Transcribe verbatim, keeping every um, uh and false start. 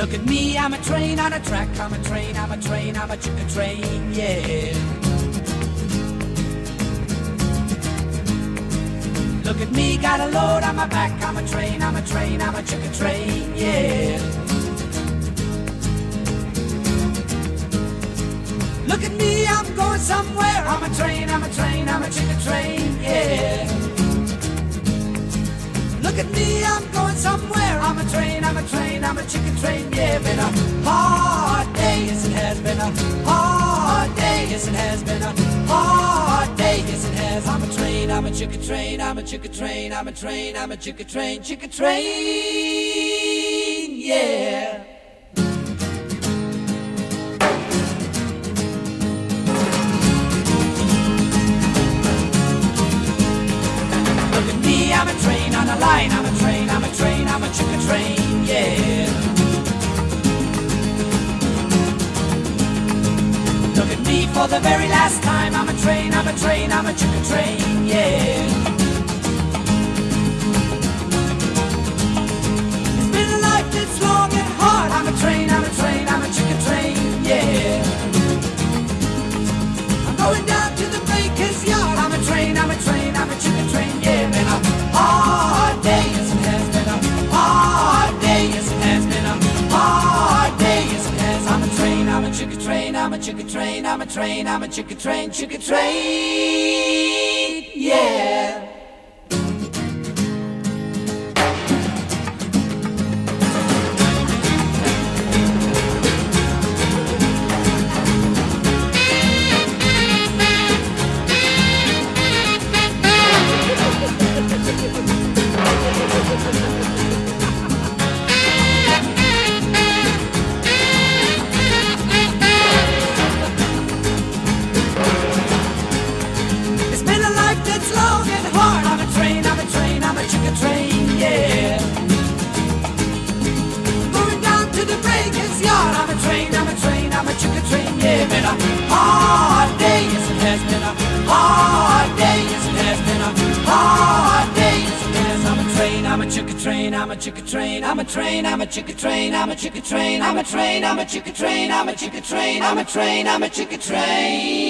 Look at me, I'm a train on a track, I'm a train, I'm a train, I'm a chicken train, yeah. Look at me, got a load on my back, I'm a train, I'm a train, I'm a chicken train, yeah. Look at me, I'm going somewhere, I'm a train, I'm a train, I'm a chicken train, yeah. Look at me, I'm going somewhere, I'm a train, I'm a train, I'm a chicken train, yeah. Been a hard day, yes it has been a hard day, yes it has been a hard day, yes it has. I'm a train, I'm a chicken train, I'm a chicken train, I'm a train, I'm a chicken train, chicken train, yeah. Look at me, I'm a train on a line, I'm a train, I'm a train, I'm a chicken train, yeah. Look at me for the very last time, I'm a train, I'm a train, I'm a chicken train, yeah. It's been a life that's long and hard, I'm a train, I'm a train, I'm a chicken train, yeah. I'm going down to the baker's yard, I'm a train, I'm a train, I'm a chicken train, yeah. Been a hard day, yes it has been a hard day, yes it has been a hard day, yes it has. I'm a train, I'm a chicken train, I'm a chicken train, I'm a train, I'm a chicken train, chicken train, yeah. I'm a chicken train, I'm a train, I'm a chicken train, I'm a chicken train, I'm a train, I'm a chicken train, I'm a chicken train, I'm a train, I'm a chicken train.